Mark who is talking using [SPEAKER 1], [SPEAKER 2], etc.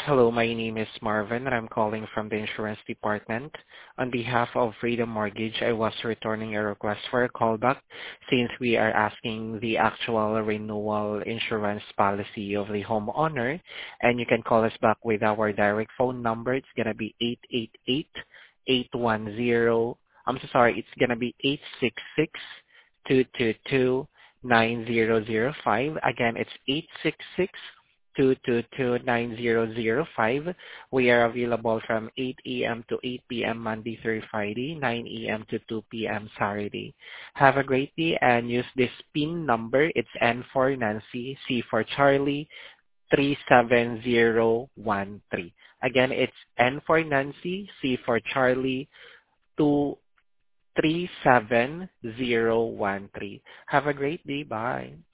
[SPEAKER 1] Hello, my name is Marvin, and I'm calling from the insurance department. On behalf of Freedom Mortgage, I was returning a request for a callback since we are asking the actual renewal insurance policy of the homeowner, and you can call us back with our direct phone number. It's gonna be 888-810. I'm so sorry, it's gonna be 866-222-9005. Again, it's 866-222-9005. We are available from 8 a.m. to 8 p.m. Monday through Friday, 9 a.m. to 2 p.m. Saturday. Have a great day and use this PIN number. It's N for Nancy, C for Charlie, 37013. Again, it's N for Nancy, C for Charlie, 37013. Have a great day. Bye.